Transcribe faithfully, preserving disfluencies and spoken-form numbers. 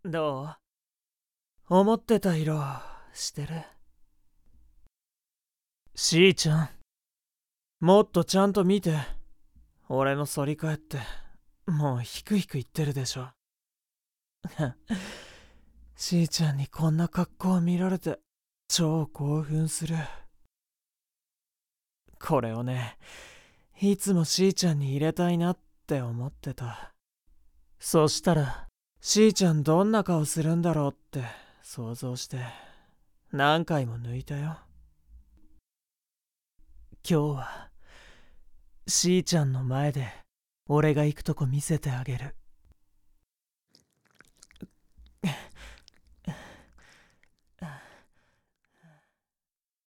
どう？思ってた色してる？しーちゃん、もっとちゃんと見て。俺の反り返ってもうヒクヒク言ってるでしょ。しーちゃんにこんな格好を見られて超興奮する。これをね、いつもしーちゃんに入れたいなって思ってた。そしたらしーちゃんどんな顔するんだろうって想像して何回も抜いたよ。今日はしーちゃんの前で俺が行くとこ見せてあげる。